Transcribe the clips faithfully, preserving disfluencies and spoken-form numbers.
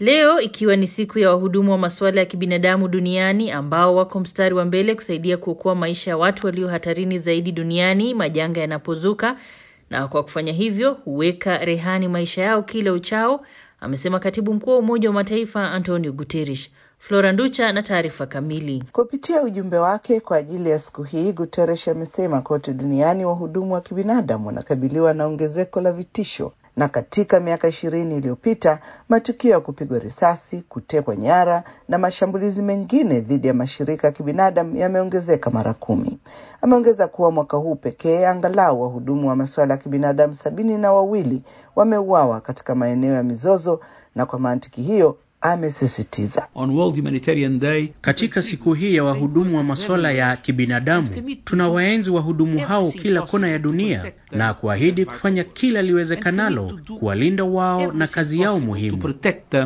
Leo ikiwa ni siku ya wahudumu wa masuala ya kibinadamu duniani ambao wako mstari wa mbele kusaidia kuokoa maisha ya watu walio hatarini zaidi duniani majanga yanapozuka, na kwa kufanya hivyo huweka rehani maisha yao kila uchao, amesema Katibu Mkuu wa Umoja wa Mataifa Antonio Guterres. Flora Nducha na taarifa kamili. Kupitia ujumbe wake kwa ajili ya siku hii, Guterres amesema kote duniani wahudumu wa kibinadamu wanakabiliwa na ongezeko la vitisho, na katika miaka ishirini iliyopita matukio ya kupigwa risasi, kutekwa nyara na mashambulizi mengine dhidi ya mashirika ya kibinadamu yameongezeka mara kumi. Ameongeza kuwa mwaka huu pekee angalau wahudumu wa masuala ya kibinadamu sabini na wawili wameuawa katika maeneo ya mizozo, na kwa mantiki hiyo amesisitiza On World Humanitarian Day, katika siku hii ya wahudumu wa masuala ya kibinadamu, tunawaenzi wahudumu hao kila kona ya dunia na kuahidi kufanya kila liwezekanalo kuwalinda wao na kazi yao muhimu.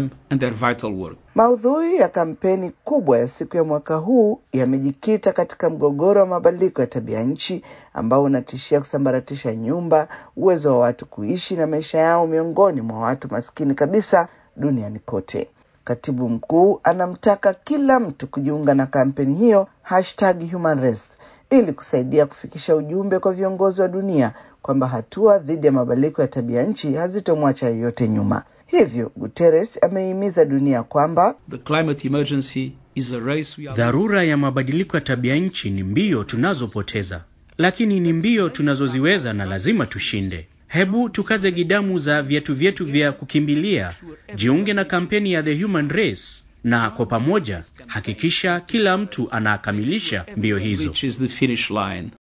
Maudhui ya kampeni kubwa ya siku ya mwaka huu yamejikita katika mgogoro wa mabadiliko ya tabia nchi ambao unatishia kusambaratisha nyumba, uwezo wa watu kuishi na maisha yao miongoni mwa watu maskini kabisa duniani kote. Katibu mkuu anamtaka kila mtu kujiunga na kampeni hiyo hashtag Human Race ili kusaidia kufikisha ujumbe kwa viongozi wa dunia kwamba hatua dhidi ya mabadiliko ya tabia nchi hazitomwacha yoyote nyuma. Hivyo Guterres amehimiza dunia kwamba the climate emergency is a race we are... Dharura ya mabadiliko ya tabia nchi ni mbio tunazopoteza, lakini ni mbio tunazoziweza na lazima tushinde. Hebu tukaze gidamu za viatu vyetu vya kukimbilia, jiunge na kampeni ya The Human Race, na kwa pamoja hakikisha kila mtu anakamilisha mbio hizo.